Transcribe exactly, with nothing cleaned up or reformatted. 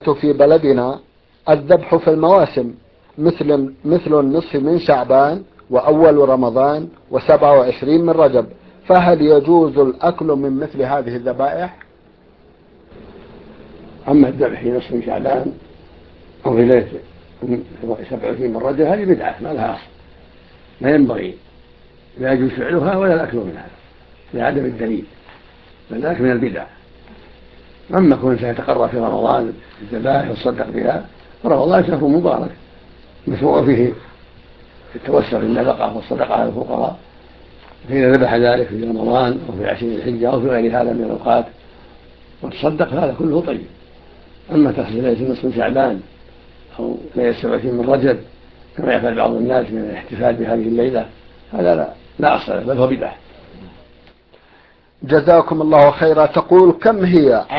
في بلدنا الذبح في المواسم مثل مثل النصف من شعبان وأول رمضان وسبعة وعشرين من رجب، فهل يجوز الأكل من مثل هذه الذبائح؟ أما الذبح في نصف من شعبان أو في ليلة سبعة وعشرين من رجب هذه بدعة ما لها أصل، ما ينبغي لا يجوز فعلها ولا الأكل منها لعدم الدليل، فذلك من البدع. أما كون سيتقرب في رمضان بالذبائح والصدق بها، فرمضان شهر مبارك مشروع فيه التوسع في النفقة والصدقة على الفقراء، فإذا ذبح ذلك في رمضان أو في عشرين الحجة أو في غير هذا من الأوقات وتصدق هذا كله طيب. أما تخصيص ليلة نصف شعبان أو ليلة سبعة وعشرين من رجب كما يفعل بعض الناس من الاحتفال بهذه الليلة هذا لا, لا أصل له بل هو بدعة. جزاكم الله خيرا. تقول: كم هي